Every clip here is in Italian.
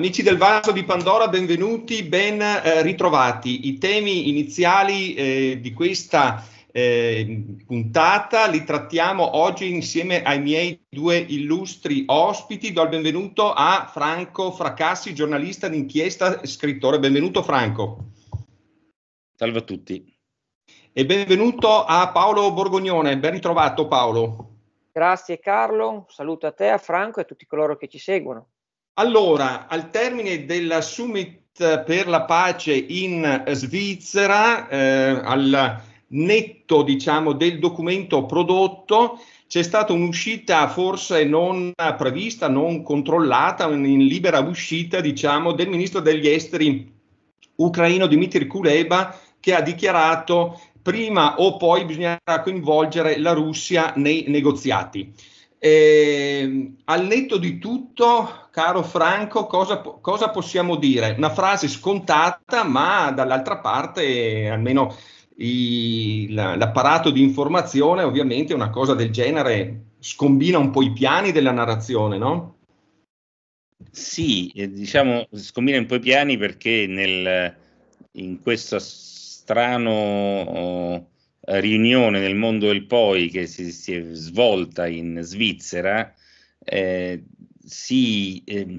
Amici del Vaso di Pandora, benvenuti, ben ritrovati. I temi iniziali di questa puntata li trattiamo oggi insieme ai miei due illustri ospiti. Do il benvenuto a Franco Fracassi, giornalista d'inchiesta e scrittore. Benvenuto Franco. Salve a tutti. E benvenuto a Paolo Borgognone. Ben ritrovato Paolo. Grazie Carlo, un saluto a te, a Franco e a tutti coloro che ci seguono. Allora, al termine della Summit per la pace in Svizzera, al netto, diciamo, del documento prodotto, c'è stata un'uscita forse non prevista, non controllata, in libera uscita, diciamo, del ministro degli esteri ucraino Dmytro Kuleba, che ha dichiarato prima o poi bisognerà coinvolgere la Russia nei negoziati. Al netto di tutto, caro Franco, cosa possiamo dire? Una frase scontata, ma dall'altra parte almeno l'apparato di informazione, ovviamente una cosa del genere scombina un po' i piani della narrazione, no? Sì, diciamo scombina un po' i piani perché in questo strano riunione nel mondo del poi che si è svolta in Svizzera, si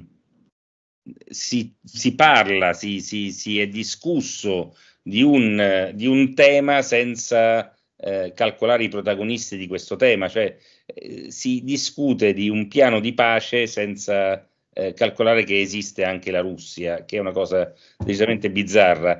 parla, si è discusso di un tema senza calcolare i protagonisti di questo tema, cioè si discute di un piano di pace senza calcolare che esiste anche la Russia, che è una cosa decisamente bizzarra.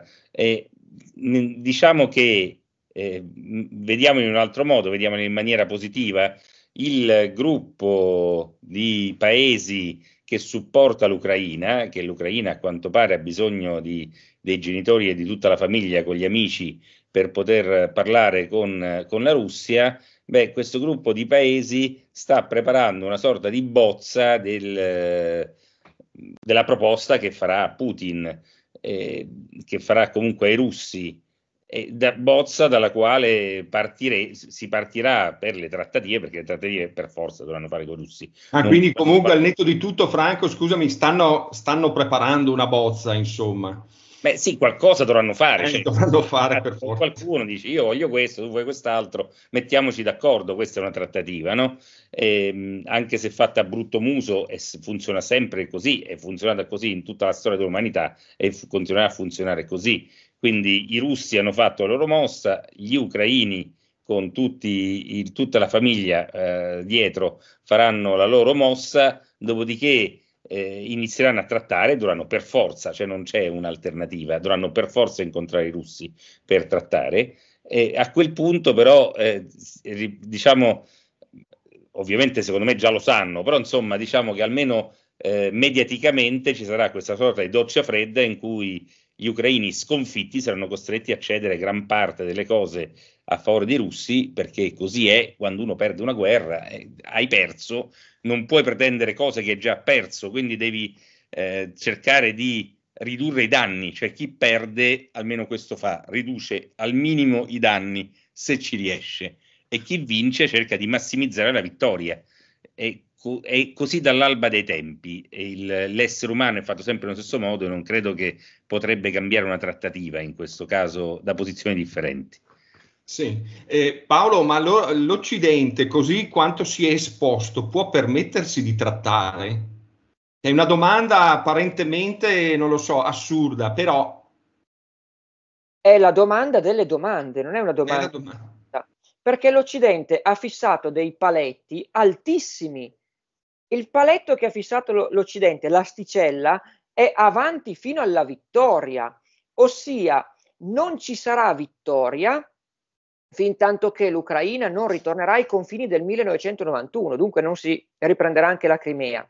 Diciamo che vediamo in un altro modo, vediamo in maniera positiva il gruppo di paesi che supporta l'Ucraina, che l'Ucraina a quanto pare ha bisogno dei genitori e di tutta la famiglia con gli amici per poter parlare con la Russia. Beh, questo gruppo di paesi sta preparando una sorta di bozza della proposta che farà Putin, che farà comunque ai russi, bozza dalla quale si partirà per le trattative, perché le trattative per forza dovranno fare con i russi. Quindi comunque al netto di tutto, Franco, scusami, stanno preparando una bozza, insomma. Beh sì, qualcosa dovranno fare. Dovranno fare per forza. Qualcuno dice io voglio questo, tu vuoi quest'altro, mettiamoci d'accordo, questa è una trattativa, no? Anche se fatta a brutto muso funziona sempre così, è funzionata così in tutta la storia dell'umanità e continuerà a funzionare così. Quindi i russi hanno fatto la loro mossa, gli ucraini con tutta la famiglia dietro faranno la loro mossa, dopodiché inizieranno a trattare, dovranno per forza, cioè non c'è un'alternativa, dovranno per forza incontrare i russi per trattare. A quel punto però, diciamo, ovviamente secondo me già lo sanno, però insomma diciamo che almeno mediaticamente ci sarà questa sorta di doccia fredda in cui gli ucraini sconfitti saranno costretti a cedere gran parte delle cose a favore dei russi, perché così è quando uno perde una guerra, hai perso, non puoi pretendere cose che hai già perso, quindi devi cercare di ridurre i danni, cioè chi perde almeno questo fa, riduce al minimo i danni se ci riesce, e chi vince cerca di massimizzare la vittoria. È così dall'alba dei tempi, l'essere umano è fatto sempre nello stesso modo e non credo che potrebbe cambiare una trattativa in questo caso da posizioni differenti. Sì, Paolo, ma l'Occidente, così quanto si è esposto, può permettersi di trattare? È una domanda apparentemente, non lo so, assurda, però... È la domanda delle domande, non è una domanda. Perché l'Occidente ha fissato dei paletti altissimi. Il paletto che ha fissato l'Occidente, l'asticella, è avanti fino alla vittoria, ossia non ci sarà vittoria fin tanto che l'Ucraina non ritornerà ai confini del 1991, dunque non si riprenderà anche la Crimea.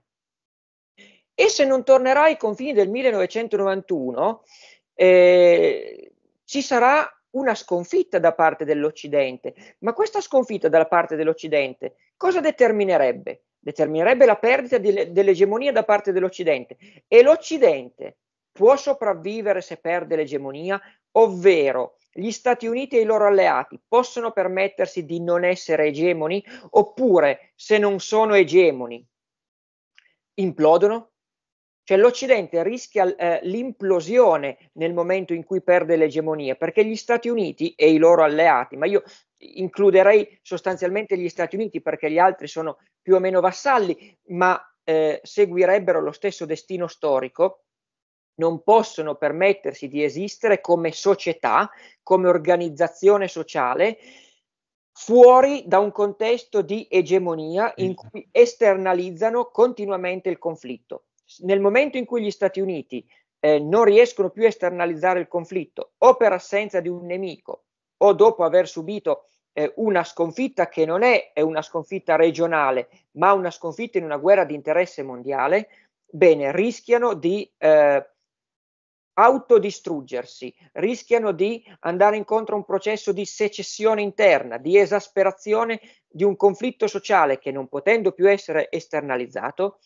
E se non tornerà ai confini del 1991, ci sarà una sconfitta da parte dell'Occidente. Ma questa sconfitta da parte dell'Occidente cosa determinerebbe? Determinerebbe la perdita dell'egemonia da parte dell'Occidente. E l'Occidente può sopravvivere se perde l'egemonia, ovvero gli Stati Uniti e i loro alleati possono permettersi di non essere egemoni, oppure se non sono egemoni implodono? Cioè l'Occidente rischia l'implosione nel momento in cui perde l'egemonia, perché gli Stati Uniti e i loro alleati, ma io includerei sostanzialmente gli Stati Uniti perché gli altri sono più o meno vassalli, ma seguirebbero lo stesso destino storico, non possono permettersi di esistere come società, come organizzazione sociale, fuori da un contesto di egemonia in cui esternalizzano continuamente il conflitto. Nel momento in cui gli Stati Uniti non riescono più a esternalizzare il conflitto, o per assenza di un nemico, o dopo aver subito una sconfitta che non è una sconfitta regionale, ma una sconfitta in una guerra di interesse mondiale, bene, rischiano di autodistruggersi, rischiano di andare incontro a un processo di secessione interna, di esasperazione di un conflitto sociale che, non potendo più essere esternalizzato,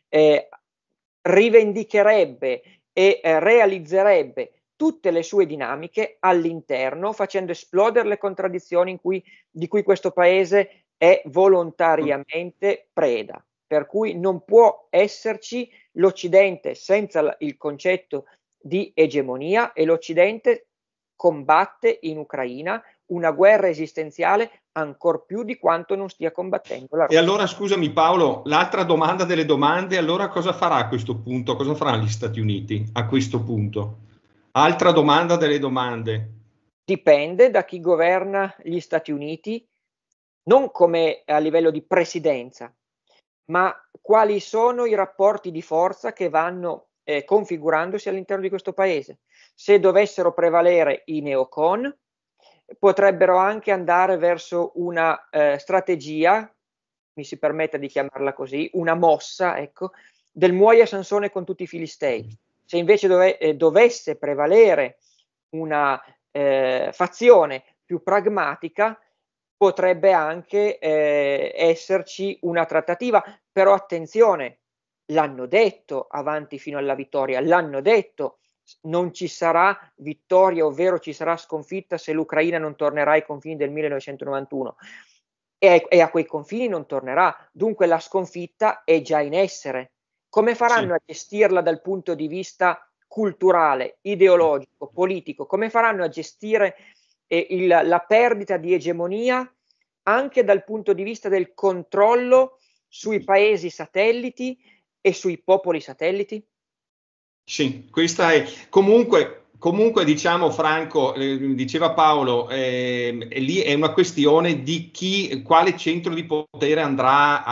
rivendicherebbe e realizzerebbe tutte le sue dinamiche all'interno, facendo esplodere le contraddizioni di cui questo paese è volontariamente preda. Per cui non può esserci l'Occidente senza il concetto di egemonia, e l'Occidente combatte in Ucraina una guerra esistenziale ancor più di quanto non stia combattendo la Russia. E allora, scusami Paolo, l'altra domanda delle domande, allora cosa farà a questo punto? Cosa faranno gli Stati Uniti a questo punto? Altra domanda delle domande. Dipende da chi governa gli Stati Uniti, non come a livello di presidenza, ma quali sono i rapporti di forza che vanno configurandosi all'interno di questo paese. Se dovessero prevalere i neocon, potrebbero anche andare verso una strategia, mi si permetta di chiamarla così, una mossa, ecco, del muoia Sansone con tutti i filistei. Se invece dovesse prevalere una fazione più pragmatica, potrebbe anche esserci una trattativa, però attenzione, l'hanno detto avanti fino alla vittoria, l'hanno detto, non ci sarà vittoria, ovvero ci sarà sconfitta se l'Ucraina non tornerà ai confini del 1991 e a quei confini non tornerà, dunque la sconfitta è già in essere. Come faranno a gestirla dal punto di vista culturale, ideologico, politico? Come faranno a gestire la perdita di egemonia anche dal punto di vista del controllo sui paesi satelliti e sui popoli satelliti? Sì, questa è comunque diciamo Franco, diceva Paolo, lì è una questione di quale centro di potere andrà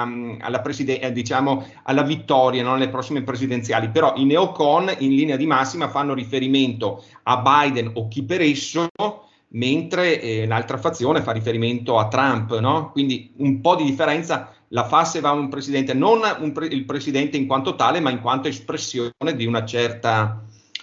diciamo, alla vittoria, no? Nelle prossime presidenziali, però i neocon in linea di massima fanno riferimento a Biden o chi per esso, mentre l'altra fazione fa riferimento a Trump, no? Quindi un po' di differenza la fa se va un presidente, non il presidente in quanto tale, ma in quanto espressione di una certa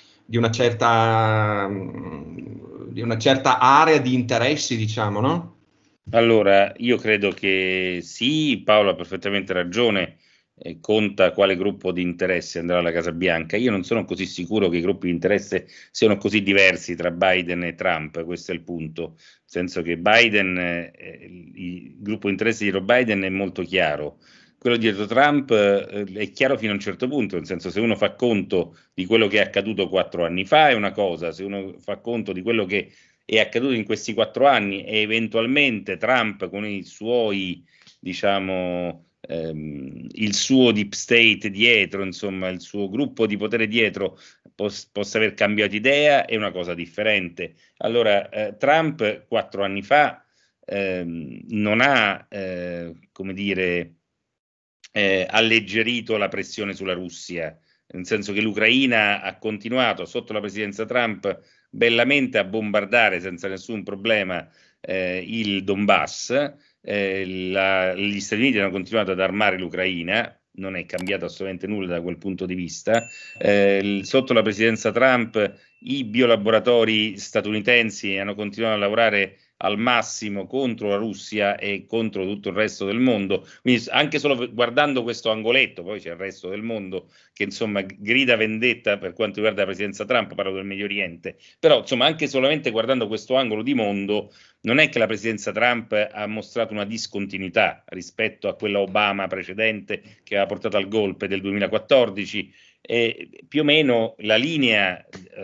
area di interessi, diciamo, no? Allora, io credo che sì, Paolo ha perfettamente ragione, conta quale gruppo di interesse andrà alla Casa Bianca. Io non sono così sicuro che i gruppi di interesse siano così diversi tra Biden e Trump, questo è il punto. Nel senso che Biden, il gruppo di interesse dietro Biden è molto chiaro. Quello dietro Trump è chiaro fino a un certo punto, nel senso, se uno fa conto di quello che è accaduto 4 anni fa è una cosa, se uno fa conto di quello che è accaduto in questi 4 anni e eventualmente Trump con i suoi, diciamo, il suo deep state dietro, insomma, il suo gruppo di potere dietro possa aver cambiato idea, è una cosa differente. Allora, Trump 4 anni fa non ha, come dire, alleggerito la pressione sulla Russia, nel senso che l'Ucraina ha continuato sotto la presidenza Trump bellamente a bombardare senza nessun problema il Donbass. Gli Stati Uniti hanno continuato ad armare l'Ucraina, non è cambiato assolutamente nulla da quel punto di vista. Sotto la presidenza Trump i biolaboratori statunitensi hanno continuato a lavorare al massimo contro la Russia e contro tutto il resto del mondo. Quindi anche solo guardando questo angoletto, poi c'è il resto del mondo che insomma grida vendetta per quanto riguarda la presidenza Trump, parlo del Medio Oriente, però insomma anche solamente guardando questo angolo di mondo non è che la presidenza Trump ha mostrato una discontinuità rispetto a quella Obama precedente che aveva portato al golpe del 2014. più o meno la linea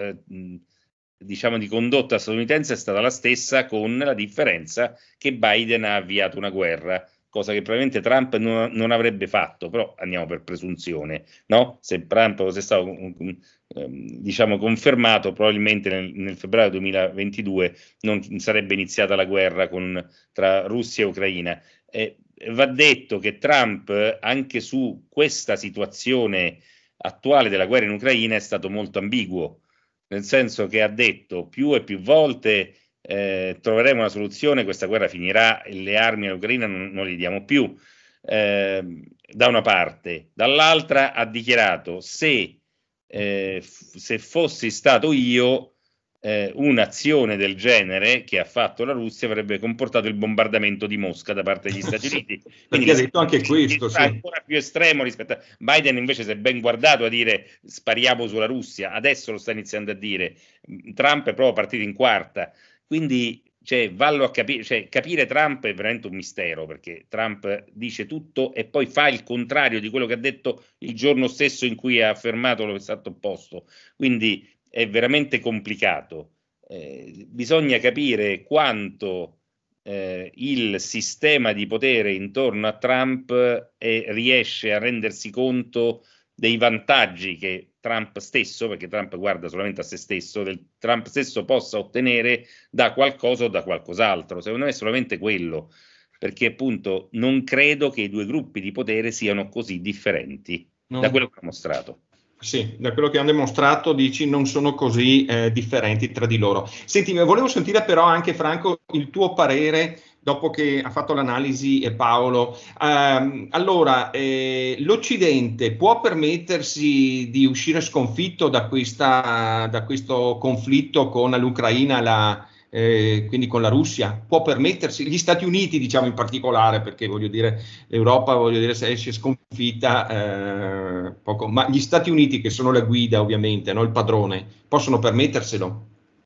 diciamo di condotta statunitense è stata la stessa, con la differenza che Biden ha avviato una guerra, cosa che probabilmente Trump non avrebbe fatto, però andiamo per presunzione, no? Se Trump fosse stato diciamo confermato, probabilmente nel febbraio 2022 non sarebbe iniziata la guerra tra Russia e Ucraina. Va detto che Trump, anche su questa situazione attuale della guerra in Ucraina, è stato molto ambiguo, nel senso che ha detto più e più volte troveremo una soluzione, questa guerra finirà e le armi all'Ucraina non li diamo più, da una parte. Dall'altra ha dichiarato se fossi stato io, un'azione del genere che ha fatto la Russia avrebbe comportato il bombardamento di Mosca da parte degli Stati Uniti. Quindi ha detto anche questo, sì. Ancora più estremo rispetto a Biden, invece si è ben guardato a dire spariamo sulla Russia, adesso lo sta iniziando a dire. Trump è proprio partito in quarta, quindi vallo a capire, capire Trump è veramente un mistero, perché Trump dice tutto e poi fa il contrario di quello che ha detto il giorno stesso in cui ha affermato l'esatto opposto, quindi è veramente complicato. Bisogna capire quanto il sistema di potere intorno a Trump riesce a rendersi conto dei vantaggi che Trump stesso, perché Trump guarda solamente a se stesso, Trump stesso possa ottenere da qualcosa o da qualcos'altro. Secondo me è solamente quello, perché appunto non credo che i due gruppi di potere siano così differenti da quello che ha mostrato. Sì, da quello che hanno dimostrato, dici, non sono così differenti tra di loro. Senti, volevo sentire però anche, Franco, il tuo parere dopo che ha fatto l'analisi Paolo. Allora, l'Occidente può permettersi di uscire sconfitto da questo conflitto con l'Ucraina, quindi con la Russia? Può permettersi? Gli Stati Uniti, diciamo in particolare, perché voglio dire, l'Europa, voglio dire, se esce sconfitta, poco, ma gli Stati Uniti, che sono la guida ovviamente, no? Il padrone, possono permetterselo?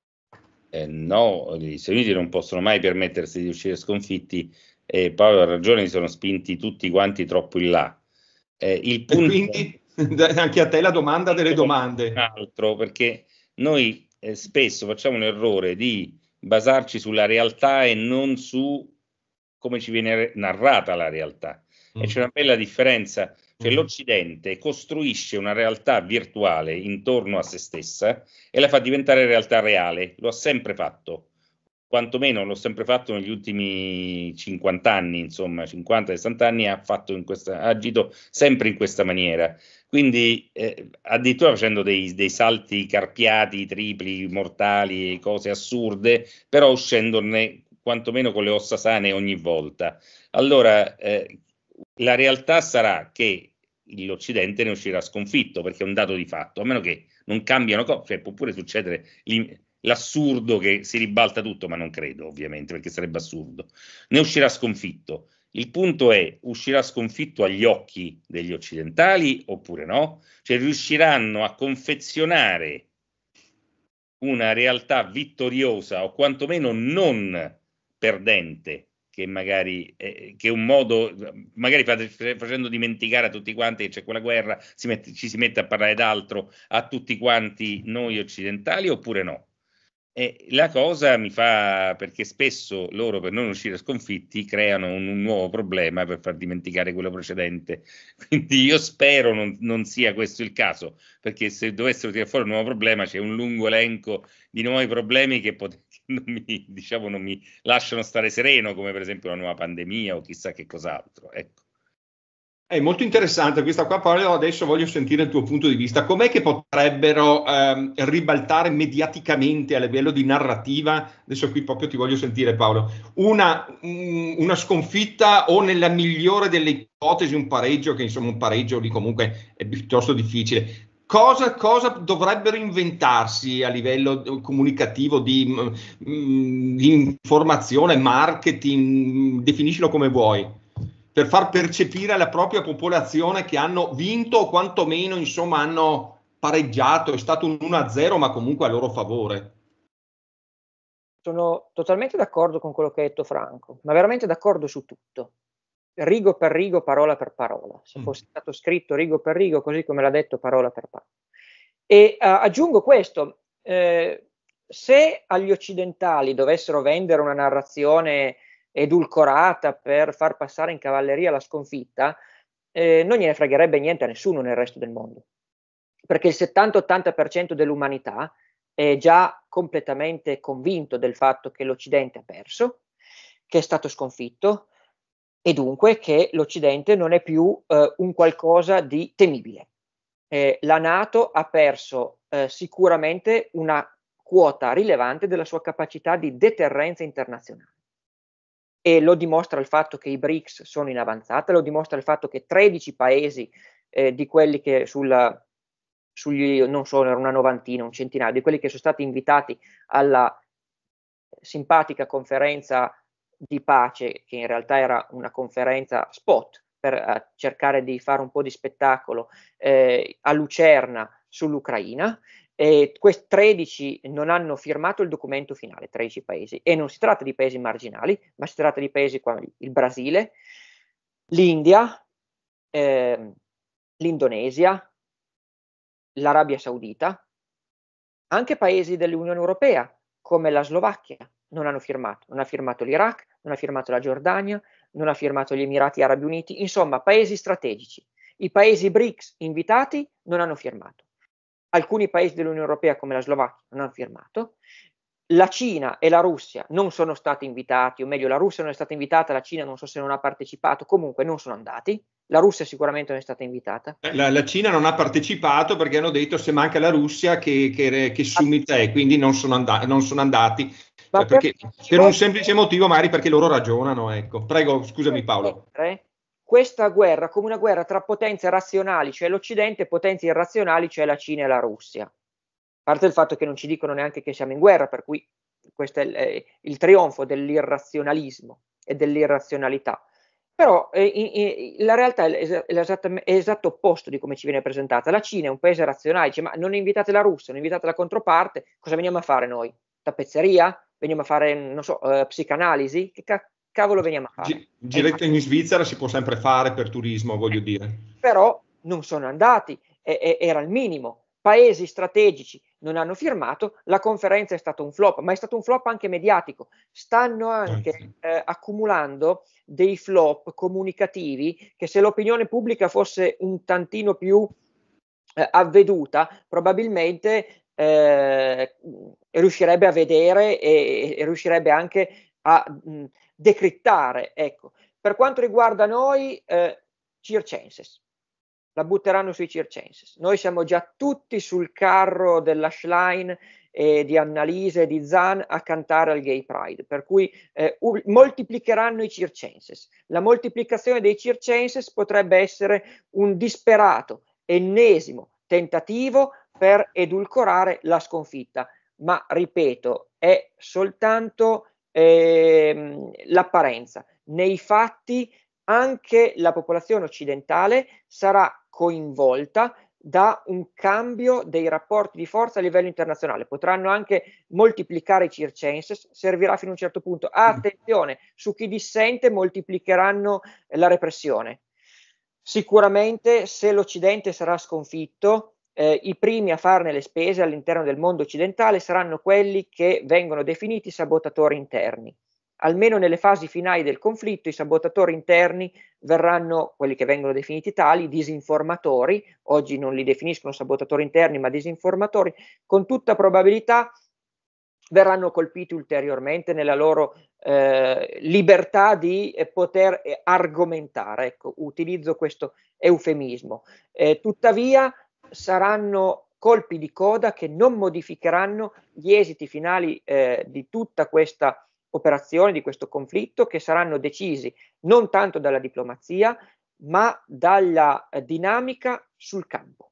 No, gli Stati Uniti non possono mai permettersi di uscire sconfitti, e Paolo ha ragione, si sono spinti tutti quanti troppo in là. Il punto, e quindi anche a te la domanda delle domande. Altro, perché noi spesso facciamo l'errore di basarci sulla realtà e non su come ci viene narrata la realtà. E c'è una bella differenza. Cioè l'Occidente costruisce una realtà virtuale intorno a se stessa e la fa diventare realtà reale. Lo ha sempre fatto, quantomeno l'ho sempre fatto negli ultimi 50 anni, insomma 50-60 anni ha agito sempre in questa maniera. Quindi addirittura facendo dei salti carpiati, tripli, mortali, cose assurde, però uscendone quantomeno con le ossa sane ogni volta. Allora, la realtà sarà che l'Occidente ne uscirà sconfitto, perché è un dato di fatto, a meno che non cambiano cose, cioè può pure succedere l'assurdo che si ribalta tutto, ma non credo ovviamente, perché sarebbe assurdo. Ne uscirà sconfitto. Il punto è, uscirà sconfitto agli occhi degli occidentali oppure no? Cioè riusciranno a confezionare una realtà vittoriosa o quantomeno non perdente, che magari che è un modo, magari facendo dimenticare a tutti quanti che c'è quella guerra, ci si mette a parlare d'altro a tutti quanti noi occidentali, oppure no? E la cosa mi fa, perché spesso loro, per non uscire sconfitti, creano un nuovo problema per far dimenticare quello precedente. Quindi io spero non sia questo il caso, perché se dovessero tirare fuori un nuovo problema c'è un lungo elenco di nuovi problemi che non mi lasciano stare sereno, come per esempio una nuova pandemia o chissà che cos'altro. Ecco. È molto interessante questa qua, Paolo. Adesso voglio sentire il tuo punto di vista. Com'è che potrebbero ribaltare mediaticamente a livello di narrativa? Adesso qui proprio ti voglio sentire, Paolo. Una sconfitta o, nella migliore delle ipotesi, un pareggio, che insomma un pareggio lì comunque è piuttosto difficile. Cosa dovrebbero inventarsi a livello comunicativo di informazione, marketing, definiscilo come vuoi, per far percepire alla propria popolazione che hanno vinto o quantomeno, insomma, hanno pareggiato? È stato un 1-0, ma comunque a loro favore. Sono totalmente d'accordo con quello che ha detto Franco, ma veramente d'accordo su tutto. rigo per rigo, parola per parola, se fosse stato scritto rigo per rigo, così come l'ha detto, parola per parola. E aggiungo questo, se agli occidentali dovessero vendere una narrazione edulcorata per far passare in cavalleria la sconfitta, non gliene fregherebbe niente a nessuno nel resto del mondo, perché il 70-80% dell'umanità è già completamente convinto del fatto che l'Occidente ha perso, che è stato sconfitto, e dunque che l'Occidente non è più un qualcosa di temibile. La NATO ha perso sicuramente una quota rilevante della sua capacità di deterrenza internazionale, e lo dimostra il fatto che i BRICS sono in avanzata, lo dimostra il fatto che 13 paesi di quelli che sugli, non so, era una novantina, un centinaio, di quelli che sono stati invitati alla simpatica conferenza di pace, che in realtà era una conferenza spot per cercare di fare un po' di spettacolo a Lucerna sull'Ucraina, e questi 13 non hanno firmato il documento finale, 13 paesi, e non si tratta di paesi marginali, ma si tratta di paesi come il Brasile, l'India, l'Indonesia, l'Arabia Saudita, anche paesi dell'Unione Europea come la Slovacchia non hanno firmato, non ha firmato l'Iraq, non ha firmato la Giordania, non ha firmato gli Emirati Arabi Uniti, insomma paesi strategici. I paesi BRICS invitati non hanno firmato. Alcuni paesi dell'Unione Europea come la Slovacchia non hanno firmato. La Cina e la Russia non sono stati invitati, o meglio la Russia non è stata invitata, la Cina non so se non ha partecipato, comunque non sono andati. La Russia sicuramente non è stata invitata. La Cina non ha partecipato perché hanno detto se manca la Russia che summit è, quindi non sono andati. Ma perché, per un semplice motivo, magari perché loro ragionano. Ecco. Prego, scusami Paolo. Questa guerra come una guerra tra potenze razionali, cioè l'Occidente, e potenze irrazionali, cioè la Cina e la Russia. A parte il fatto che non ci dicono neanche che siamo in guerra, per cui questo è il trionfo dell'irrazionalismo e dell'irrazionalità. Però la realtà è l'esatto opposto di come ci viene presentata. La Cina è un paese razionale, dice ma non invitate la Russia, non invitate la controparte, cosa veniamo a fare noi? Tappezzeria? Veniamo a fare, non so, psicanalisi? Che cavolo veniamo a fare? Giretto in Svizzera si può sempre fare per turismo, voglio dire. Però non sono andati, era il minimo. Paesi strategici non hanno firmato, la conferenza è stato un flop, ma è stato un flop anche mediatico. Stanno anche accumulando dei flop comunicativi che, se l'opinione pubblica fosse un tantino più avveduta, probabilmente riuscirebbe a vedere e riuscirebbe anche a decrittare. Ecco. Per quanto riguarda noi, circenses. La butteranno sui circenses. Noi siamo già tutti sul carro della Schlein e di Annalise e di Zan a cantare al Gay Pride, per cui moltiplicheranno i circenses. La moltiplicazione dei circenses potrebbe essere un disperato, ennesimo tentativo per edulcorare la sconfitta, ma ripeto, è soltanto l'apparenza. Nei fatti anche la popolazione occidentale sarà coinvolta da un cambio dei rapporti di forza a livello internazionale. Potranno anche moltiplicare i circenses, servirà fino a un certo punto. Attenzione, su chi dissente moltiplicheranno la repressione. Sicuramente se l'Occidente sarà sconfitto, i primi a farne le spese all'interno del mondo occidentale saranno quelli che vengono definiti sabotatori interni. Almeno nelle fasi finali del conflitto, i sabotatori interni verranno, quelli che vengono definiti tali, disinformatori. Oggi non li definiscono sabotatori interni, ma disinformatori. Con tutta probabilità verranno colpiti ulteriormente nella loro libertà di poter argomentare. Ecco, utilizzo questo eufemismo. Tuttavia saranno colpi di coda che non modificheranno gli esiti finali di tutta questa operazioni, di questo conflitto, che saranno decisi non tanto dalla diplomazia, ma dalla dinamica sul campo.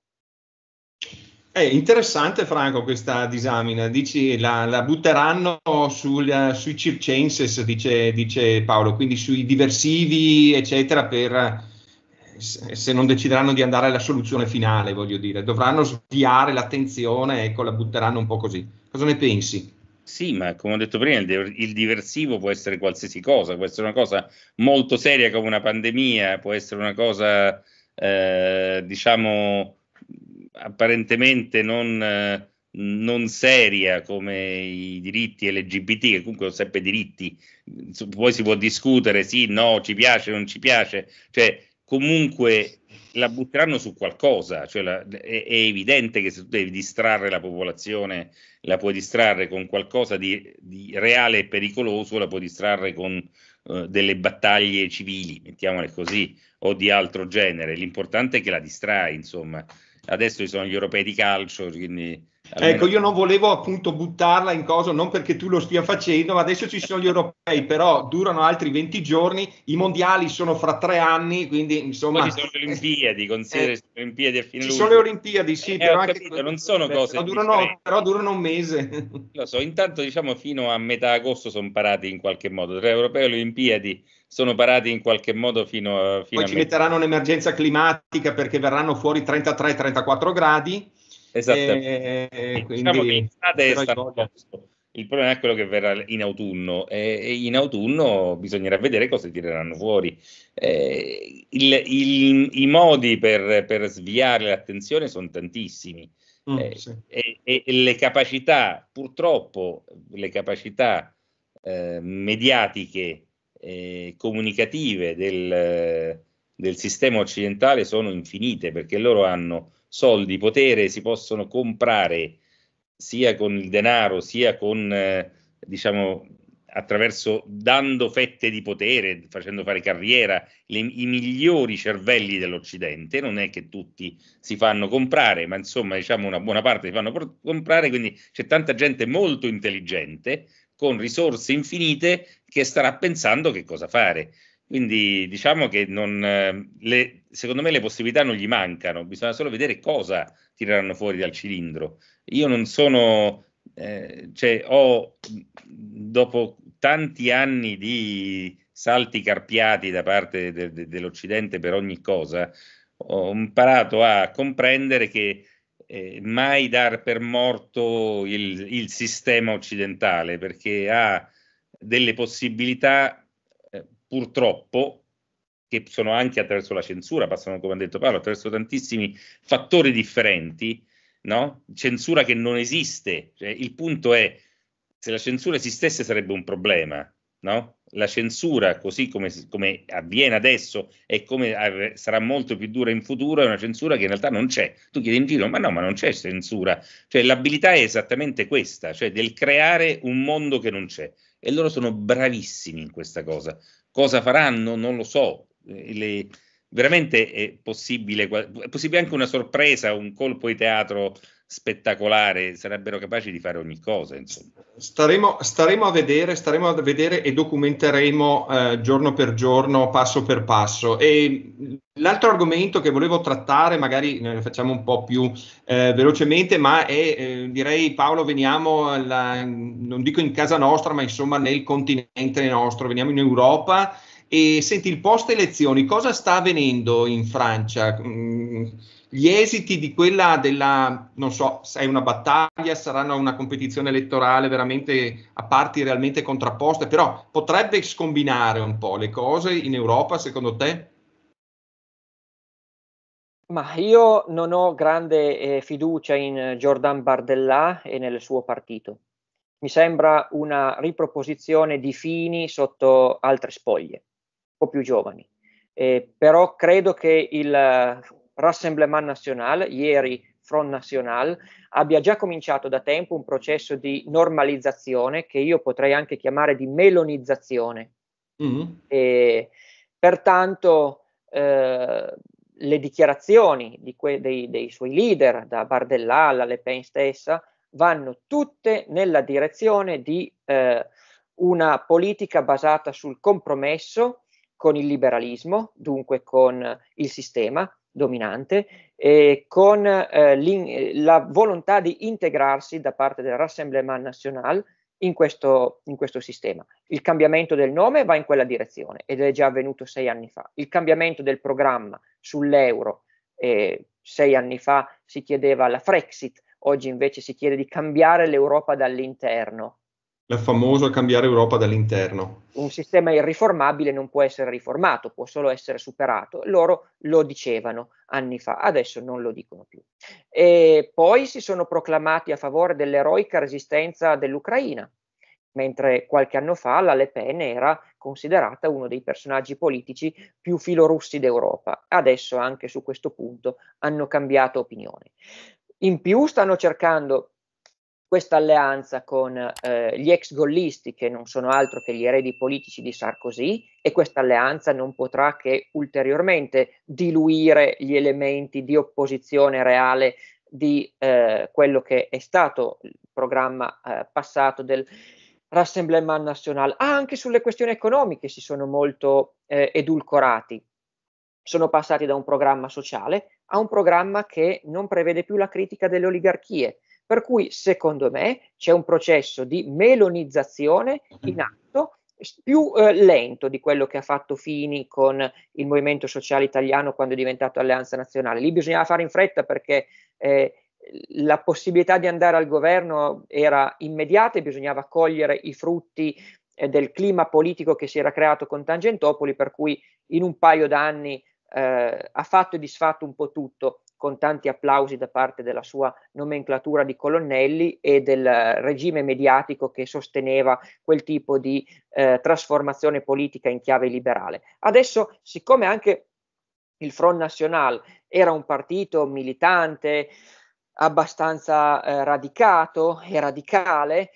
È interessante, Franco, questa disamina. Dici la butteranno sui circenses, dice Paolo, quindi sui diversivi, eccetera, per se non decideranno di andare alla soluzione finale, voglio dire. Dovranno sviare l'attenzione, ecco, la butteranno un po' così. Cosa ne pensi? Sì, ma come ho detto prima, il diversivo può essere qualsiasi cosa, può essere una cosa molto seria come una pandemia, può essere una cosa, diciamo, apparentemente non seria come i diritti LGBT, che comunque sono sempre diritti, poi si può discutere, sì, no, ci piace, non ci piace, cioè comunque la butteranno su qualcosa, cioè è evidente che se tu devi distrarre la popolazione, la puoi distrarre con qualcosa di reale e pericoloso, la puoi distrarre con delle battaglie civili, mettiamole così, o di altro genere. L'importante è che la distrai, insomma. Adesso ci sono gli europei di calcio, quindi Ecco, io non volevo appunto buttarla in cosa, non perché tu lo stia facendo, ma adesso ci sono gli europei, però durano altri 20 giorni, i mondiali sono fra 3 anni, quindi insomma... Poi ci sono le Olimpiadi, considera le Olimpiadi a fine ci luglio. sono le Olimpiadi, sì, però ho anche capito, non sono cose però durano un mese. Lo so, intanto diciamo fino a metà agosto sono parati in qualche modo, tra europei e le Olimpiadi sono parati in qualche modo fino Poi a ci metteranno un'emergenza climatica perché verranno fuori 33-34 gradi. Esattamente. Diciamo che in Quindi estate sta a posto. Il problema è quello che verrà in autunno e in autunno bisognerà vedere cosa tireranno fuori. I modi per sviare l'attenzione sono tantissimi. Sì. E le capacità, purtroppo, le capacità mediatiche comunicative del sistema occidentale sono infinite, perché loro hanno soldi, potere, si possono comprare sia con il denaro, sia con, diciamo, attraverso dando fette di potere, facendo fare carriera, i migliori cervelli dell'Occidente. Non è che tutti si fanno comprare, ma insomma, diciamo, una buona parte si fanno comprare, quindi c'è tanta gente molto intelligente con risorse infinite che starà pensando che cosa fare. Quindi diciamo che secondo me le possibilità non gli mancano, bisogna solo vedere cosa tireranno fuori dal cilindro. Io non sono, cioè dopo tanti anni di salti carpiati da parte dell'Occidente per ogni cosa, ho imparato a comprendere che mai dar per morto il sistema occidentale, perché ha delle possibilità, purtroppo, che sono anche attraverso la censura, passano, come ha detto Paolo, attraverso tantissimi fattori differenti, no? Censura che non esiste. Cioè, il punto è, se la censura esistesse sarebbe un problema, no? La censura, così come avviene adesso e come sarà molto più dura in futuro, è una censura che in realtà non c'è. Tu chiedi in giro, ma no, ma non c'è censura. Cioè, l'abilità è esattamente questa, cioè del creare un mondo che non c'è. E loro sono bravissimi in questa cosa. Cosa faranno? Non lo so. Veramente è possibile anche una sorpresa, un colpo di teatro spettacolare, sarebbero capaci di fare ogni cosa, insomma. Staremo a vedere e documenteremo giorno per giorno, passo per passo. E l'altro argomento che volevo trattare, magari ne facciamo un po' più velocemente, ma è, direi Paolo, veniamo non dico in casa nostra, ma insomma nel continente nostro, veniamo in Europa. E senti, il post elezioni, cosa sta avvenendo in Francia? Gli esiti di quella non so, se è una battaglia, saranno una competizione elettorale veramente a parti realmente contrapposte, però potrebbe scombinare un po' le cose in Europa, secondo te? Ma io non ho grande fiducia in Jordan Bardella e nel suo partito. Mi sembra una riproposizione di Fini sotto altre spoglie, un po' più giovani. Però credo che il Rassemblement National, ieri Front National, abbia già cominciato da tempo un processo di normalizzazione che io potrei anche chiamare di melonizzazione. E pertanto le dichiarazioni dei suoi leader, da Bardella alla Le Pen stessa, vanno tutte nella direzione di una politica basata sul compromesso con il liberalismo, dunque con il sistema dominante, e con la volontà di integrarsi da parte del Rassemblement National in questo sistema. Il cambiamento del nome va in quella direzione ed è già avvenuto 6 anni fa. Il cambiamento del programma sull'euro, 6 anni fa si chiedeva la Frexit, oggi invece si chiede di cambiare l'Europa dall'interno. La famosa cambiare Europa dall'interno. Un sistema irriformabile non può essere riformato, può solo essere superato. Loro lo dicevano anni fa, adesso non lo dicono più. E poi si sono proclamati a favore dell'eroica resistenza dell'Ucraina, mentre qualche anno fa la Le Pen era considerata uno dei personaggi politici più filorussi d'Europa. Adesso anche su questo punto hanno cambiato opinione. In più stanno cercando questa alleanza con gli ex gollisti, che non sono altro che gli eredi politici di Sarkozy, e questa alleanza non potrà che ulteriormente diluire gli elementi di opposizione reale di quello che è stato il programma passato del Rassemblement National. Anche sulle questioni economiche si sono molto edulcorati. Sono passati da un programma sociale a un programma che non prevede più la critica delle oligarchie. Per cui, secondo me, c'è un processo di melonizzazione in atto, più lento di quello che ha fatto Fini con il Movimento Sociale Italiano quando è diventato Alleanza Nazionale. Lì bisognava fare in fretta perché la possibilità di andare al governo era immediata e bisognava cogliere i frutti del clima politico che si era creato con Tangentopoli, per cui in un paio d'anni ha fatto e disfatto un po' tutto, con tanti applausi da parte della sua nomenclatura di colonnelli e del regime mediatico che sosteneva quel tipo di trasformazione politica in chiave liberale. Adesso, siccome anche il Front National era un partito militante, abbastanza radicato e radicale,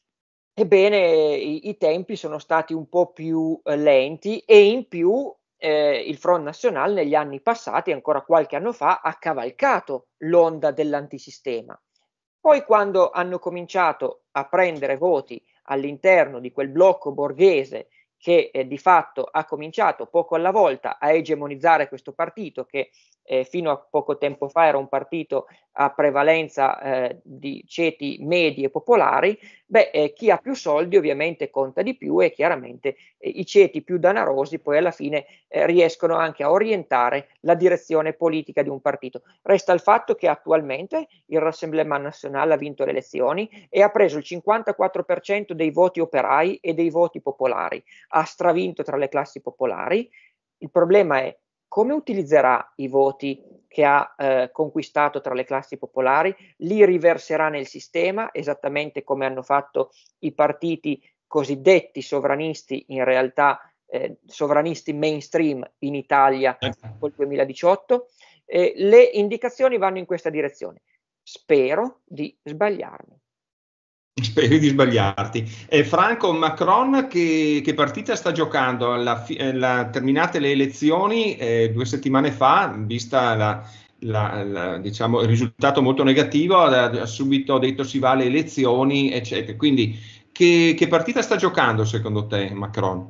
ebbene i tempi sono stati un po' più lenti, e in più il Front National negli anni passati, ancora qualche anno fa, ha cavalcato l'onda dell'antisistema. Poi, quando hanno cominciato a prendere voti all'interno di quel blocco borghese che di fatto ha cominciato poco alla volta a egemonizzare questo partito, che fino a poco tempo fa era un partito a prevalenza di ceti medi e popolari, chi ha più soldi ovviamente conta di più, e chiaramente i ceti più danarosi poi alla fine riescono anche a orientare la direzione politica di un partito. Resta il fatto che attualmente il Rassemblement National ha vinto le elezioni e ha preso il 54% dei voti operai e dei voti popolari, ha stravinto tra le classi popolari. Il problema è come utilizzerà i voti che ha conquistato tra le classi popolari, li riverserà nel sistema, esattamente come hanno fatto i partiti cosiddetti sovranisti, in realtà sovranisti mainstream in Italia col 2018. Le indicazioni vanno in questa direzione. Spero di sbagliarmi. Speri di sbagliarti. Franco, Macron che partita sta giocando? Terminate le elezioni 2 settimane fa, vista diciamo, il risultato molto negativo, ha subito detto si va alle elezioni, eccetera. Quindi che partita sta giocando secondo te Macron?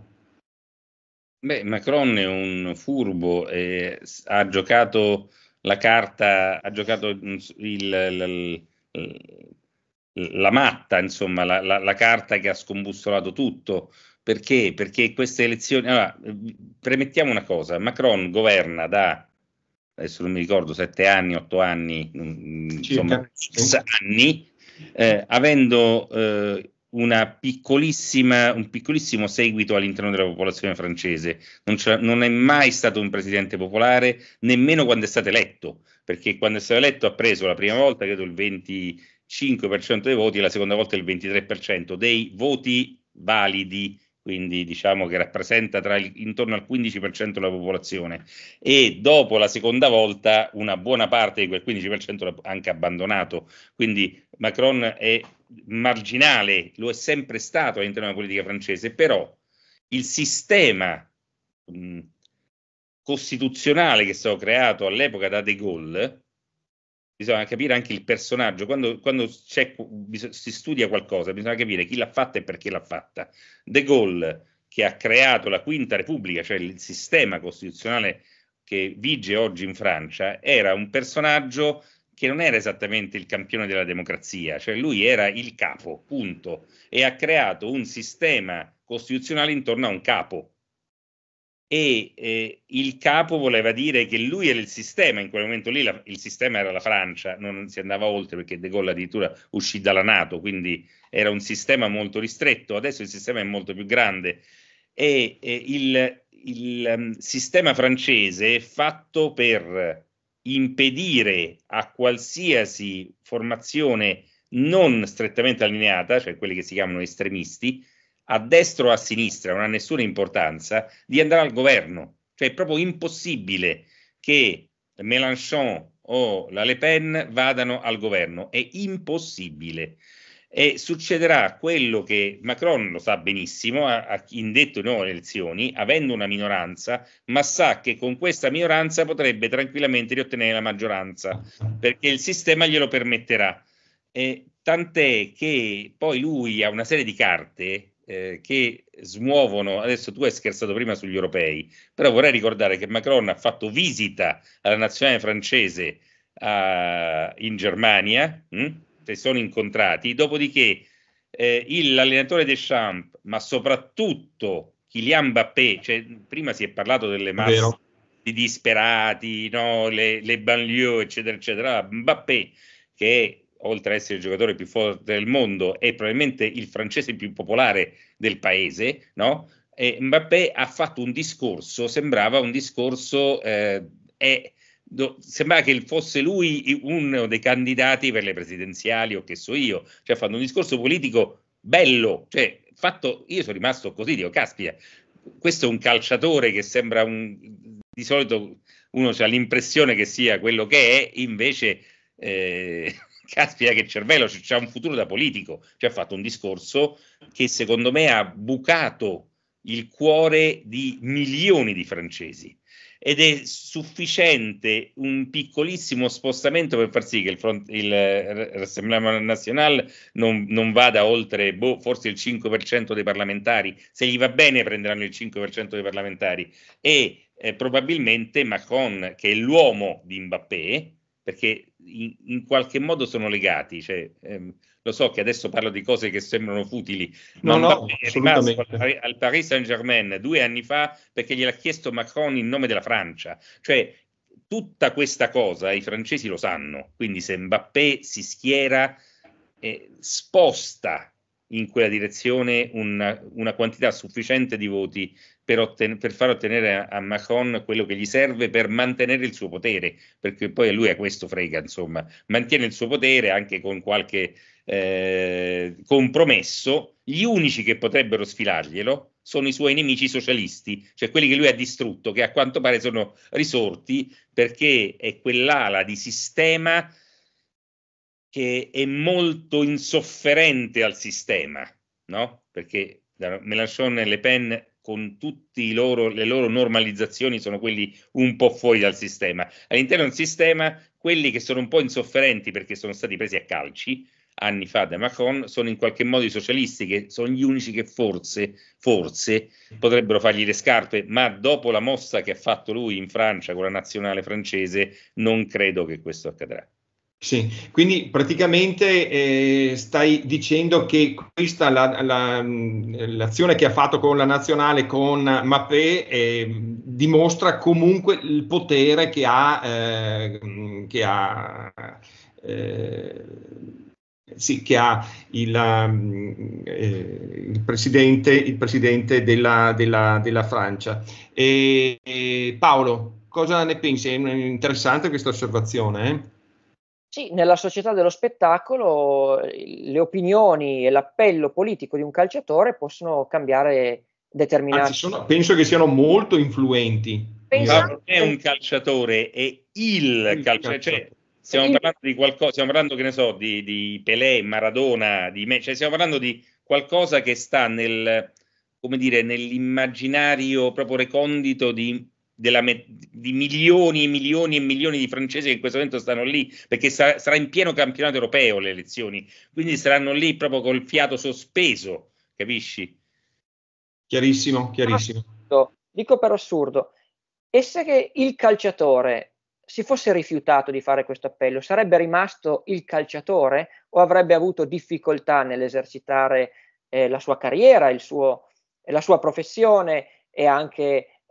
Beh, Macron è un furbo e ha giocato la carta, ha giocato la matta, insomma, la carta che ha scombussolato tutto. Perché? Perché queste elezioni... Allora, premettiamo una cosa, Macron governa da, adesso non mi ricordo, 7 anni, 8 anni, insomma, anni, avendo un piccolissimo seguito all'interno della popolazione francese. Non è mai stato un presidente popolare, nemmeno quando è stato eletto, perché quando è stato eletto ha preso la prima volta, credo, il 25% dei voti e la seconda volta il 23% dei voti validi, quindi diciamo che rappresenta intorno al 15% della popolazione, e dopo la seconda volta una buona parte di quel 15% l'ha anche abbandonato. Quindi Macron è marginale, lo è sempre stato all'interno della politica francese, però il sistema costituzionale che è stato creato all'epoca da De Gaulle, bisogna capire anche il personaggio. Quando si studia qualcosa, bisogna capire chi l'ha fatta e perché l'ha fatta. De Gaulle, che ha creato la Quinta Repubblica, cioè il sistema costituzionale che vige oggi in Francia, era un personaggio che non era esattamente il campione della democrazia, cioè lui era il capo, punto, e ha creato un sistema costituzionale intorno a un capo. e il capo voleva dire che lui era il sistema, in quel momento lì il sistema era la Francia, non si andava oltre perché De Gaulle addirittura uscì dalla NATO, quindi era un sistema molto ristretto, adesso il sistema è molto più grande e il sistema francese è fatto per impedire a qualsiasi formazione non strettamente allineata, cioè quelli che si chiamano estremisti, a destra o a sinistra, non ha nessuna importanza, di andare al governo. Cioè è proprio impossibile che Mélenchon o la Le Pen vadano al governo, è impossibile. E succederà quello che Macron lo sa benissimo, ha indetto in nuove elezioni, avendo una minoranza, ma sa che con questa minoranza potrebbe tranquillamente riottenere la maggioranza, perché il sistema glielo permetterà. Tant'è che poi lui ha una serie di carte che smuovono, adesso tu hai scherzato prima sugli europei, però vorrei ricordare che Macron ha fatto visita alla nazionale francese in Germania, si sono incontrati, dopodiché l'allenatore Deschamps, ma soprattutto Kylian Mbappé, cioè, prima si è parlato delle masse di disperati, no? le banlieue, eccetera, eccetera. Mbappé, che è oltre ad essere il giocatore più forte del mondo, è probabilmente il francese più popolare del paese, no? E Mbappé ha fatto un discorso, sembrava un discorso, sembrava che fosse lui uno dei candidati per le presidenziali o che so io, cioè ha fatto un discorso politico bello, cioè fatto, io sono rimasto così, dico, caspita, questo è un calciatore che sembra di solito uno ha l'impressione che sia quello che è, invece caspita che cervello, c'ha un futuro da politico, cioè ha fatto un discorso che secondo me ha bucato il cuore di milioni di francesi ed è sufficiente un piccolissimo spostamento per far sì che il Rassemblement National non vada oltre forse il 5% dei parlamentari, se gli va bene prenderanno il 5% dei parlamentari e probabilmente Macron, che è l'uomo di Mbappé, perché in qualche modo sono legati, cioè, lo so che adesso parlo di cose che sembrano futili, ma Mbappé è rimasto al Paris Saint-Germain 2 anni fa perché gliel'ha chiesto Macron in nome della Francia, cioè tutta questa cosa i francesi lo sanno, quindi se Mbappé si schiera sposta in quella direzione una quantità sufficiente di voti per far ottenere a Macron quello che gli serve per mantenere il suo potere, perché poi a lui a questo frega, insomma, mantiene il suo potere anche con qualche compromesso. Gli unici che potrebbero sfilarglielo sono i suoi nemici socialisti, cioè quelli che lui ha distrutto, che a quanto pare sono risorti perché è quell'ala di sistema che è molto insofferente al sistema, no? Perché Mélenchon e Le Pen con tutte le loro normalizzazioni sono quelli un po' fuori dal sistema. All'interno del sistema, quelli che sono un po' insofferenti perché sono stati presi a calci anni fa da Macron sono in qualche modo i socialisti, che sono gli unici che forse potrebbero fargli le scarpe, ma dopo la mossa che ha fatto lui in Francia con la nazionale francese non credo che questo accadrà. Sì, quindi praticamente stai dicendo che questa l'azione che ha fatto con la nazionale, con Mbappé, dimostra comunque il potere che ha il presidente della Francia. Paolo, cosa ne pensi? È interessante questa osservazione, Sì, nella società dello spettacolo le opinioni e l'appello politico di un calciatore possono cambiare determinati. Anzi, penso che siano molto influenti. Non è un calciatore, è il calciatore. Cioè, stiamo parlando di qualcosa, stiamo parlando, che ne so, di Pelé, Maradona, cioè stiamo parlando di qualcosa che sta nell'immaginario proprio recondito di milioni e milioni e milioni di francesi che in questo momento stanno lì, perché sarà in pieno campionato europeo le elezioni, quindi saranno lì proprio col fiato sospeso, capisci? Chiarissimo. Dico per assurdo, e se il calciatore si fosse rifiutato di fare questo appello, sarebbe rimasto il calciatore o avrebbe avuto difficoltà nell'esercitare la sua carriera, la sua professione e anche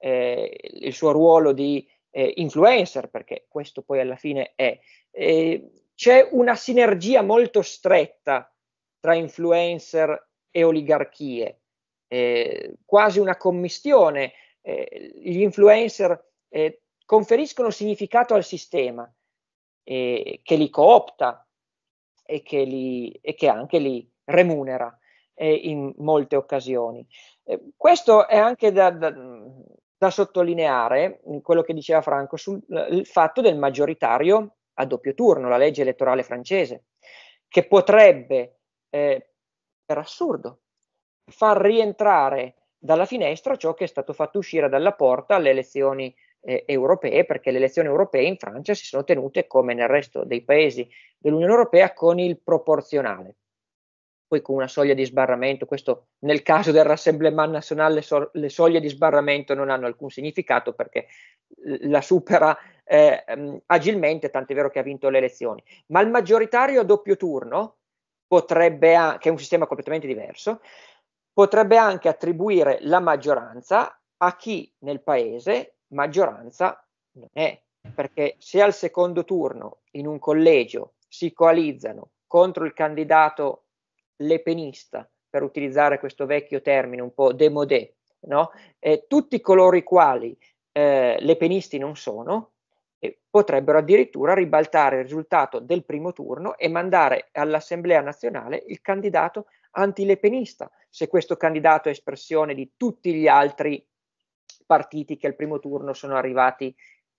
il suo ruolo di influencer, perché questo poi alla fine è. C'è una sinergia molto stretta tra influencer e oligarchie, quasi una commistione. Gli influencer conferiscono significato al sistema, che li coopta e che anche li remunera in molte occasioni. Questo è anche da sottolineare, quello che diceva Franco, sul il fatto del maggioritario a doppio turno, la legge elettorale francese, che potrebbe, per assurdo, far rientrare dalla finestra ciò che è stato fatto uscire dalla porta alle elezioni europee, perché le elezioni europee in Francia si sono tenute, come nel resto dei paesi dell'Unione Europea, con il proporzionale. Poi con una soglia di sbarramento, questo nel caso del Rassemblement National le soglie di sbarramento non hanno alcun significato, perché la supera agilmente, tant'è vero che ha vinto le elezioni. Ma il maggioritario a doppio turno potrebbe, che è un sistema completamente diverso, potrebbe anche attribuire la maggioranza a chi nel paese maggioranza non è, perché se al secondo turno in un collegio si coalizzano contro il candidato lepenista, per utilizzare questo vecchio termine un po' démodé, no? Tutti coloro i quali lepenisti non sono, potrebbero addirittura ribaltare il risultato del primo turno e mandare all'Assemblea nazionale il candidato antilepenista, se questo candidato è espressione di tutti gli altri partiti che al primo turno sono arrivati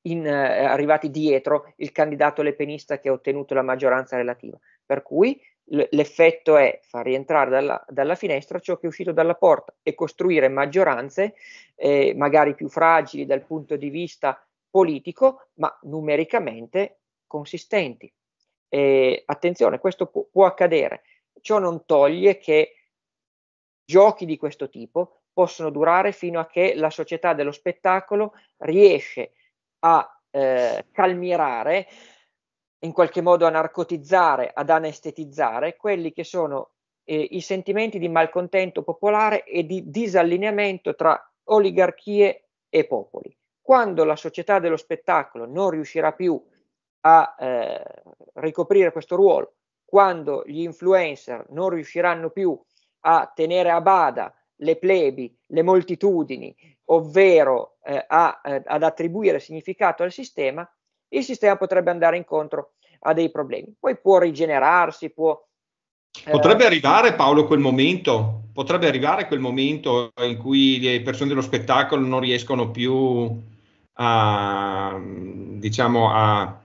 dietro il candidato lepenista che ha ottenuto la maggioranza relativa. Per cui l'effetto è far rientrare dalla finestra ciò che è uscito dalla porta e costruire maggioranze magari più fragili dal punto di vista politico, ma numericamente consistenti. Attenzione, questo può accadere. Ciò non toglie che giochi di questo tipo possono durare fino a che la società dello spettacolo riesce a calmierare, in qualche modo a narcotizzare, ad anestetizzare quelli che sono i sentimenti di malcontento popolare e di disallineamento tra oligarchie e popoli. Quando la società dello spettacolo non riuscirà più a ricoprire questo ruolo, quando gli influencer non riusciranno più a tenere a bada le plebi, le moltitudini, ovvero ad attribuire significato al sistema, il sistema potrebbe andare incontro a dei problemi. Poi può rigenerarsi, potrebbe arrivare, Paolo, quel momento in cui le persone dello spettacolo non riescono più a, diciamo, a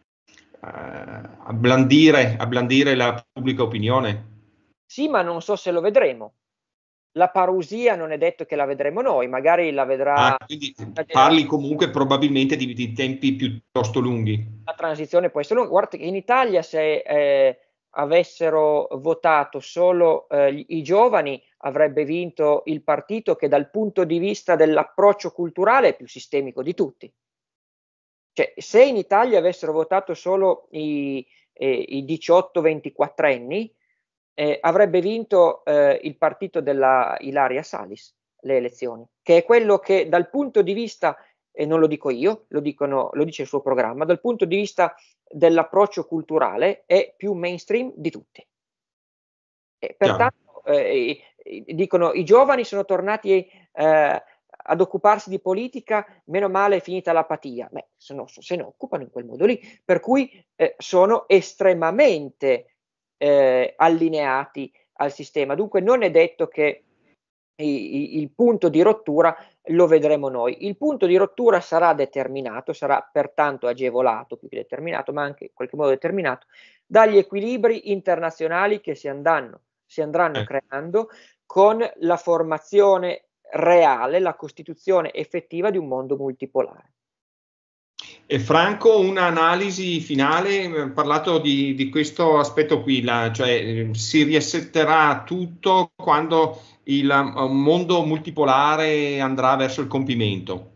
blandire la pubblica opinione. Sì, ma non so se lo vedremo. La parusia non è detto che la vedremo noi, magari la vedrà. Quindi parli comunque probabilmente di tempi piuttosto lunghi. La transizione può essere lunga. Guarda che in Italia, se avessero votato solo i giovani, avrebbe vinto il partito che dal punto di vista dell'approccio culturale è più sistemico di tutti. Cioè, se in Italia avessero votato solo i 18-24 anni, avrebbe vinto il partito della Ilaria Salis le elezioni, che è quello che dal punto di vista, e non lo dico io, lo dice il suo programma, dal punto di vista dell'approccio culturale è più mainstream di tutti. Pertanto dicono i giovani sono tornati ad occuparsi di politica, meno male è finita l'apatia. Beh, se ne occupano in quel modo lì, per cui sono estremamente allineati al sistema. Dunque non è detto che il punto di rottura lo vedremo noi. Il punto di rottura sarà determinato, sarà pertanto agevolato, più che determinato, ma anche in qualche modo determinato, dagli equilibri internazionali che si andranno creando con la formazione reale, la costituzione effettiva di un mondo multipolare. E Franco, un'analisi finale, ha parlato di questo aspetto qui, cioè si riassetterà tutto quando il mondo multipolare andrà verso il compimento.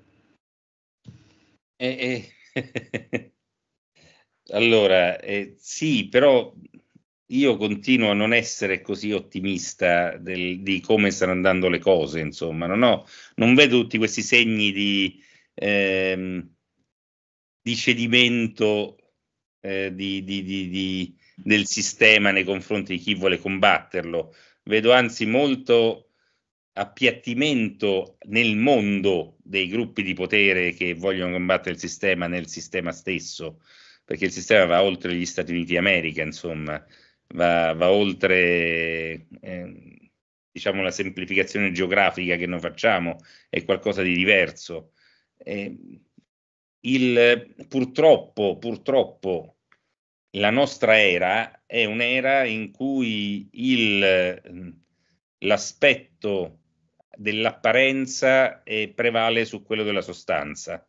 Allora, sì, però io continuo a non essere così ottimista di come stanno andando le cose, insomma, non vedo tutti questi segni di cedimento del sistema nei confronti di chi vuole combatterlo. Vedo anzi molto appiattimento nel mondo dei gruppi di potere che vogliono combattere il sistema nel sistema stesso, perché il sistema va oltre gli Stati Uniti d'America, insomma, va oltre diciamo la semplificazione geografica che noi facciamo, è qualcosa di diverso. Purtroppo la nostra era è un'era in cui l'aspetto dell'apparenza prevale su quello della sostanza.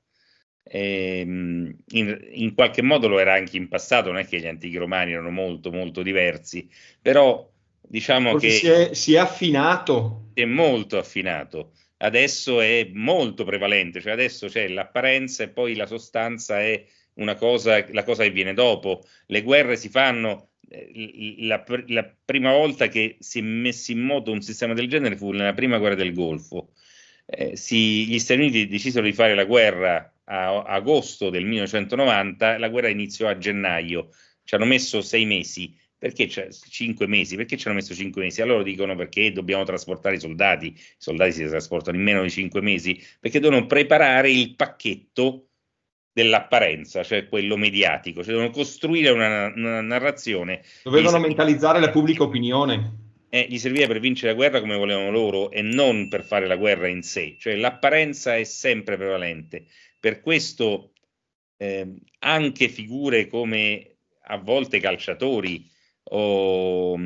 In qualche modo lo era anche in passato, non è che gli antichi romani erano molto molto diversi, però diciamo forse che si è affinato. È molto affinato. Adesso è molto prevalente, cioè adesso c'è l'apparenza e poi la sostanza è una cosa, la cosa che viene dopo. Le guerre si fanno, la prima volta che si è messo in moto un sistema del genere fu nella prima guerra del Golfo. Gli Stati Uniti decisero di fare la guerra a agosto del 1990, la guerra iniziò a gennaio, ci hanno messo 6 mesi. Perché 5 mesi? Perché ci hanno messo 5 mesi? Allora dicono perché dobbiamo trasportare i soldati si trasportano in meno di 5 mesi, perché devono preparare il pacchetto dell'apparenza, cioè quello mediatico, cioè devono costruire una narrazione. Dovevano mentalizzare la pubblica opinione. Gli serviva per vincere la guerra come volevano loro e non per fare la guerra in sé, cioè l'apparenza è sempre prevalente. Per questo anche figure come a volte calciatori o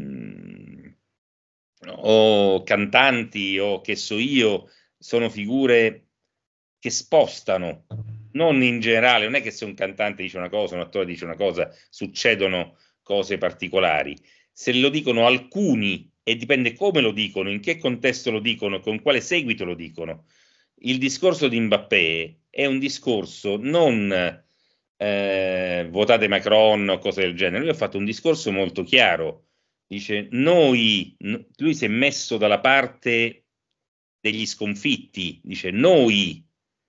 cantanti o che so io, sono figure che spostano, non in generale, non è che se un cantante dice una cosa, un attore dice una cosa, succedono cose particolari. Se lo dicono alcuni, e dipende come lo dicono, in che contesto lo dicono, con quale seguito lo dicono. Il discorso di Mbappé è un discorso non votate Macron o cose del genere. Lui ha fatto un discorso molto chiaro. Dice, lui si è messo dalla parte degli sconfitti. Dice, noi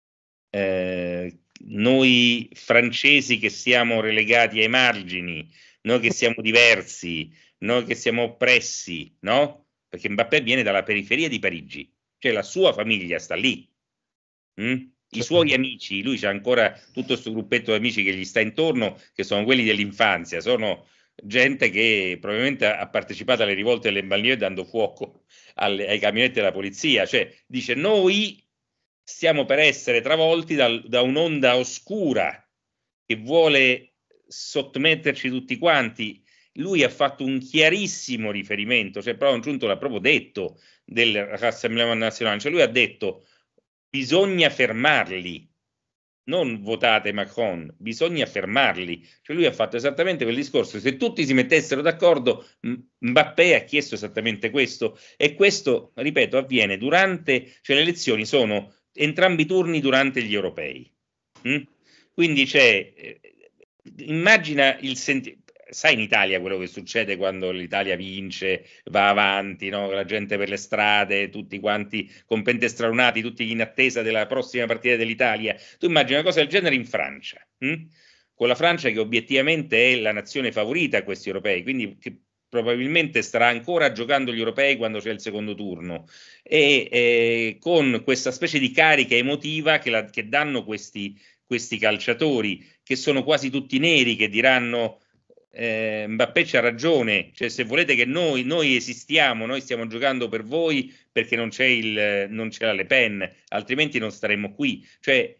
francesi che siamo relegati ai margini, noi che siamo diversi, noi che siamo oppressi, no? Perché Mbappé viene dalla periferia di Parigi, cioè la sua famiglia sta lì. I suoi amici, lui c'ha ancora tutto questo gruppetto di amici che gli sta intorno, che sono quelli dell'infanzia, sono gente che probabilmente ha partecipato alle rivolte delle banlieue dando fuoco ai camionetti della polizia, cioè dice noi stiamo per essere travolti da un'onda oscura che vuole sottometterci tutti quanti. Lui ha fatto un chiarissimo riferimento, cioè proprio Giunto l'ha proprio detto del Rassemblement National, cioè lui ha detto bisogna fermarli, non votate Macron, bisogna fermarli. Cioè lui ha fatto esattamente quel discorso, se tutti si mettessero d'accordo, Mbappé ha chiesto esattamente questo, e questo, ripeto, avviene cioè le elezioni sono entrambi i turni durante gli europei. Quindi immagina sai in Italia quello che succede quando l'Italia vince, va avanti, no? La gente per le strade, tutti quanti con pente stralunati, tutti in attesa della prossima partita dell'Italia. Tu immagini una cosa del genere in Francia, con la Francia che obiettivamente è la nazione favorita a questi europei, quindi che probabilmente starà ancora giocando gli europei quando c'è il secondo turno, e con questa specie di carica emotiva che danno questi calciatori, che sono quasi tutti neri, che diranno Mbappé c'ha ragione, cioè se volete che noi esistiamo, noi stiamo giocando per voi perché non c'è la Le Pen, altrimenti non staremmo qui. Cioè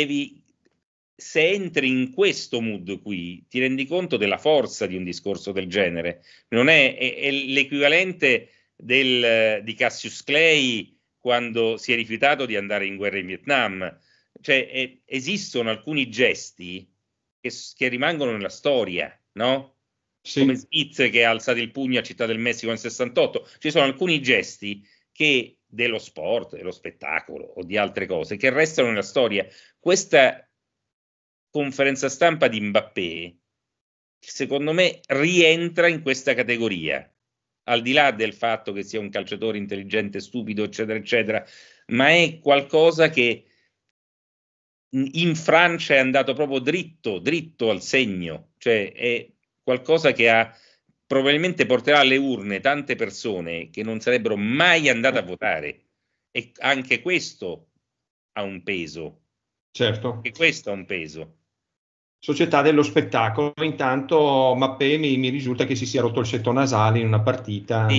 se entri in questo mood qui, ti rendi conto della forza di un discorso del genere. Non è l'equivalente di Cassius Clay quando si è rifiutato di andare in guerra in Vietnam. Cioè esistono alcuni gesti che rimangono nella storia, no? Sì. Come Smith che ha alzato il pugno a Città del Messico nel 68. Ci sono alcuni gesti dello sport, dello spettacolo o di altre cose che restano nella storia. Questa conferenza stampa di Mbappé secondo me rientra in questa categoria, al di là del fatto che sia un calciatore intelligente, stupido, eccetera, eccetera, ma è qualcosa che in Francia è andato proprio dritto al segno, cioè è qualcosa che probabilmente porterà alle urne tante persone che non sarebbero mai andate a votare, e anche questo ha un peso. Certo. E questo ha un peso. Società dello spettacolo. Intanto Mappé mi risulta che si sia rotto il setto nasale in una partita.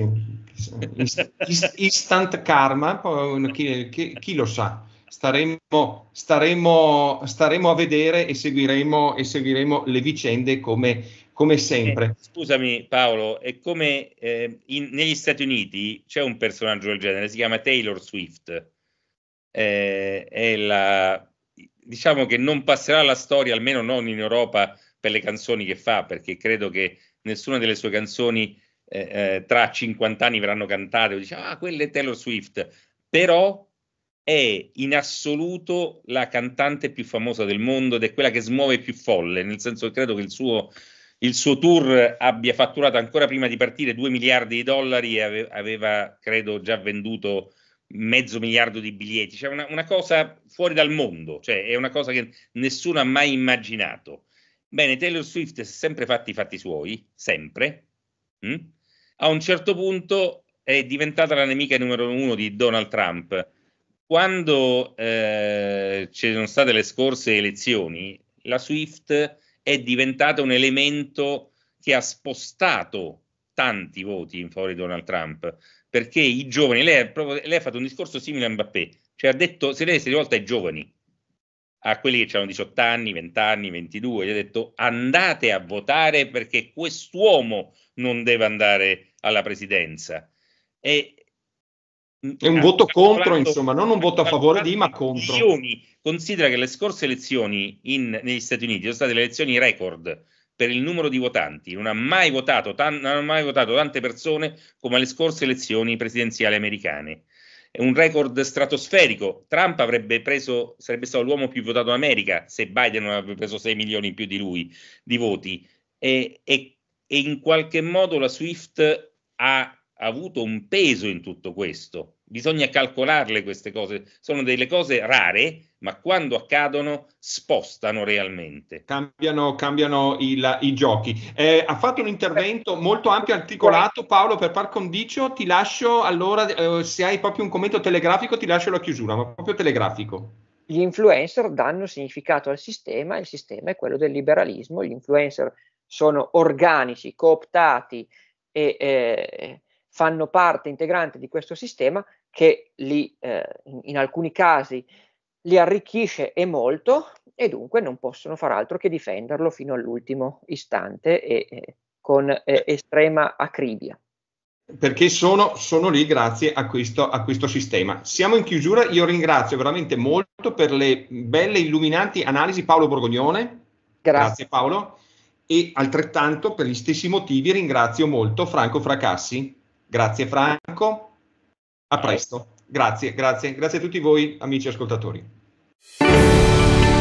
Instant karma, chi lo sa. Staremo a vedere e seguiremo le vicende come sempre. Scusami Paolo, è come negli Stati Uniti c'è un personaggio del genere, si chiama Taylor Swift. Diciamo che non passerà alla storia, almeno non in Europa, per le canzoni che fa, perché credo che nessuna delle sue canzoni tra 50 anni verranno cantate o dice quella è Taylor Swift, però è in assoluto la cantante più famosa del mondo ed è quella che smuove più folle, nel senso che credo che il suo tour abbia fatturato ancora prima di partire $2 miliardi e aveva credo già venduto $500 milioni di biglietti, cioè una cosa fuori dal mondo, cioè è una cosa che nessuno ha mai immaginato. Bene, Taylor Swift si è sempre fatti i fatti suoi, sempre. A un certo punto è diventata la nemica numero 1 di Donald Trump. Quando ci sono state le scorse elezioni, la Swift è diventata un elemento che ha spostato tanti voti in favore di Donald Trump, perché i giovani, lei ha fatto un discorso simile a Mbappé, cioè ha detto, se lei si è rivolta ai giovani, a quelli che hanno 18 anni, 20 anni, 22, gli ha detto andate a votare perché quest'uomo non deve andare alla presidenza. È un voto contro, insomma, non un voto a favore di, ma contro. Considera che le scorse elezioni negli Stati Uniti sono state le elezioni record per il numero di votanti, non hanno mai votato tante persone come alle scorse elezioni presidenziali americane. È un record stratosferico. Trump sarebbe stato l'uomo più votato in America se Biden non avrebbe preso 6 milioni in più di lui di voti. E in qualche modo la Swift ha avuto un peso in tutto questo. Bisogna calcolarle queste cose, sono delle cose rare, ma quando accadono spostano realmente. Cambiano i giochi. Ha fatto un intervento molto ampio e articolato, Paolo, per par condicio. Ti lascio allora, se hai proprio un commento telegrafico, ti lascio la chiusura, ma proprio telegrafico. Gli influencer danno significato al sistema, il sistema è quello del liberalismo, gli influencer sono organici, cooptati e fanno parte integrante di questo sistema che in alcuni casi li arricchisce e molto, e dunque non possono far altro che difenderlo fino all'ultimo istante e con estrema acribia. Perché sono lì grazie a questo sistema. Siamo in chiusura, io ringrazio veramente molto per le belle illuminanti analisi Paolo Borgognone. Grazie Paolo. E altrettanto per gli stessi motivi ringrazio molto Franco Fracassi. Grazie Franco, a presto. Grazie a tutti voi amici ascoltatori.